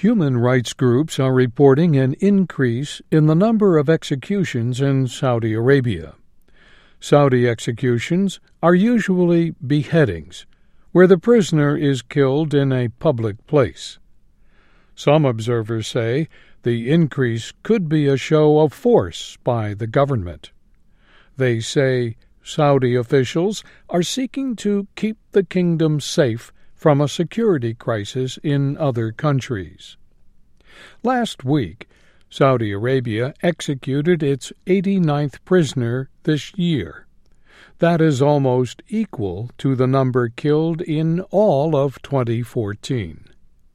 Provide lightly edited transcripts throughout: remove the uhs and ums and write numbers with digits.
Human rights groups are reporting an increase in the number of executions in Saudi Arabia. Saudi executions are usually beheadings, where the prisoner is killed in a public place. Some observers say the increase could be a show of force by the government. They say Saudi officials are seeking to keep the kingdom safe from a security crisis in other countries. Last week, Saudi Arabia executed its 89th prisoner this year. That is almost equal to the number killed in all of 2014.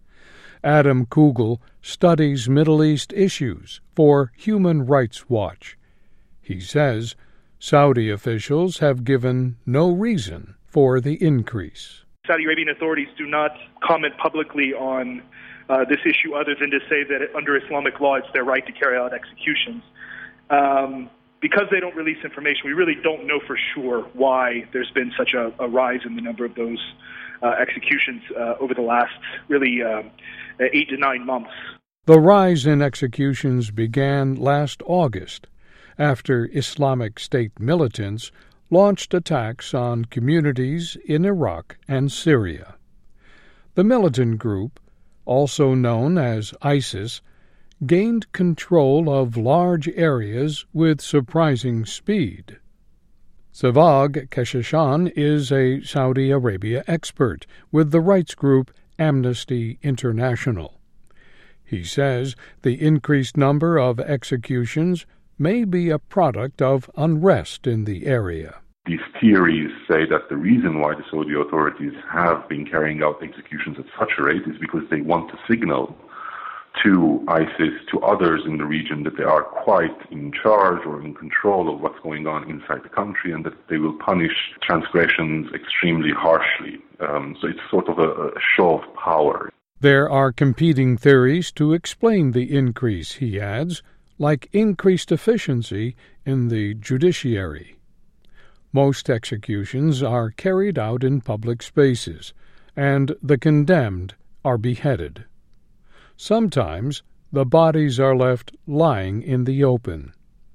Adam Kugel studies Middle East issues for Human Rights Watch. He says Saudi officials have given no reason for the increase. Saudi Arabian authorities do not comment publicly on this issue other than to say that under Islamic law it's their right to carry out executions. Because they don't release information, we really don't know for sure why there's been such a rise in the number of those executions over the last 8 to 9 months. The rise in executions began last August after Islamic State militants launched attacks on communities in Iraq and Syria. The militant group, also known as ISIS, gained control of large areas with surprising speed. Savag Keshashan is a Saudi Arabia expert with the rights group Amnesty International. He says the increased number of executions may be a product of unrest in the area. These theories say that the reason why the Saudi authorities have been carrying out executions at such a rate is because they want to signal to ISIS, to others in the region, that they are quite in charge or in control of what's going on inside the country and that they will punish transgressions extremely harshly. So it's sort of a show of power. There are competing theories to explain the increase, he adds, like increased efficiency in the judiciary. Most executions are carried out in public spaces, and the condemned are beheaded. Sometimes the bodies are left lying in the open.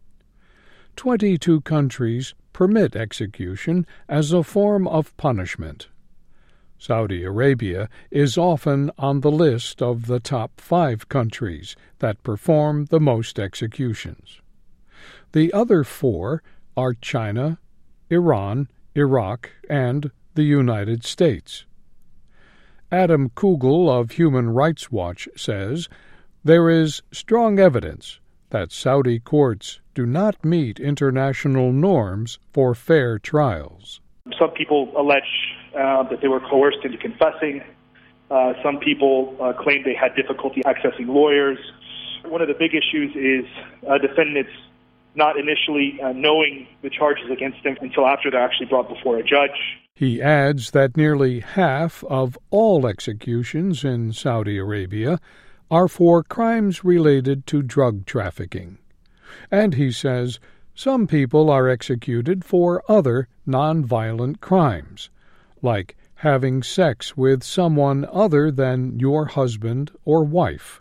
22 countries permit execution as a form of punishment. Saudi Arabia is often on the list of the top 5 countries that perform the most executions. The other 4 are China, Iran, Iraq, and the United States. Adam Kugel of Human Rights Watch says there is strong evidence that Saudi courts do not meet international norms for fair trials. Some people allege that they were coerced into confessing. Some people claim they had difficulty accessing lawyers. One of the big issues is defendants not initially knowing the charges against them until after they're actually brought before a judge. He adds that nearly half of all executions in Saudi Arabia are for crimes related to drug trafficking. And he says some people are executed for other nonviolent crimes, like having sex with someone other than your husband or wife.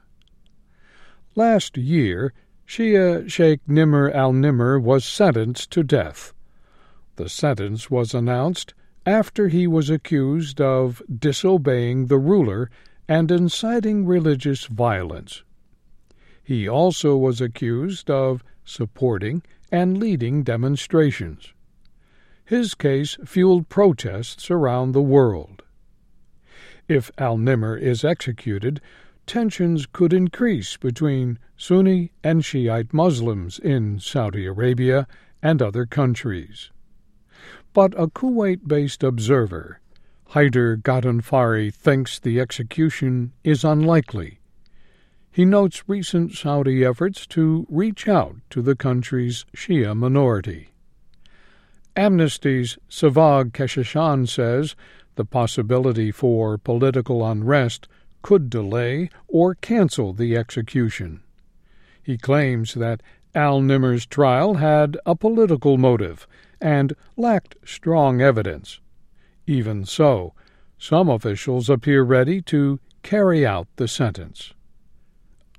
Last year, Shia Sheikh Nimr al-Nimr was sentenced to death. The sentence was announced after he was accused of disobeying the ruler and inciting religious violence. He also was accused of supporting and leading demonstrations. His case fueled protests around the world. If al-Nimr is executed, tensions could increase between Sunni and Shiite Muslims in Saudi Arabia and other countries. But a Kuwait-based observer, Haider Ghadhanfari, thinks the execution is unlikely. He notes recent Saudi efforts to reach out to the country's Shia minority. Amnesty's Savag Keshashan says the possibility for political unrest could delay or cancel the execution. He claims that al-Nimr's trial had a political motive and lacked strong evidence. Even so, some officials appear ready to carry out the sentence.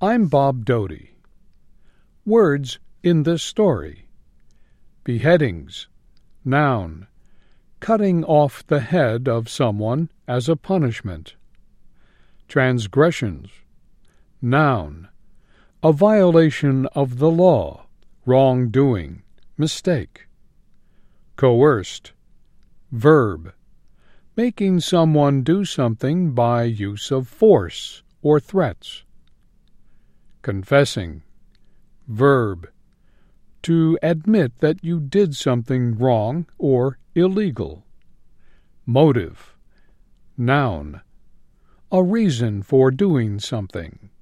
I'm Bob Doty. Words in this story. Beheadings. Noun. Cutting off the head of someone as a punishment. Transgressions. Noun. A violation of the law, wrongdoing, mistake. Coerced. Verb. Making someone do something by use of force or threats. Confessing. Verb. To admit that you did something wrong or illegal. Motive. Noun. A reason for doing something.